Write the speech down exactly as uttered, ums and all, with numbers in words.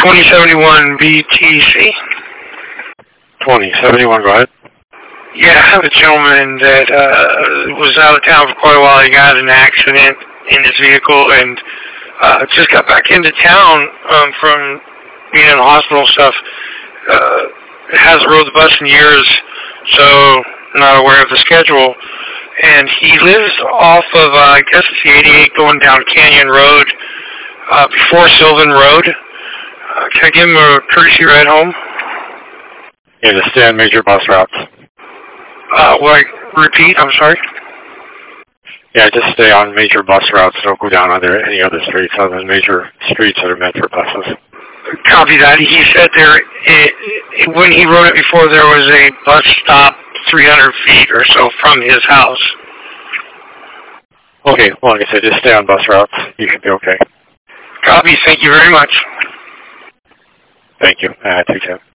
twenty seventy-one B T C. twenty seventy-one, go ahead. Yeah, I have a gentleman that uh, was out of town for quite a while. He got in an accident in his vehicle and uh, just got back into town um, from being in the hospital and stuff. Uh, hasn't rode the bus in years, so not aware of the schedule. And he lives off of, uh, I guess it's the eighty-eight going down Canyon Road, uh, before Sylvan Road. Uh, can I give him a courtesy ride home? Yeah, to stay on major bus routes. Uh, what, repeat, I'm sorry? Yeah, just stay on major bus routes. Don't go down other any other streets other than major streets that are meant for buses. Copy that. He said there, it, it, when he wrote it before, there was a bus stop three hundred feet or so from his house. Okay, well, like I said, just stay on bus routes. You should be okay. Copy. Thank you very much. Thank you. Uh, take care.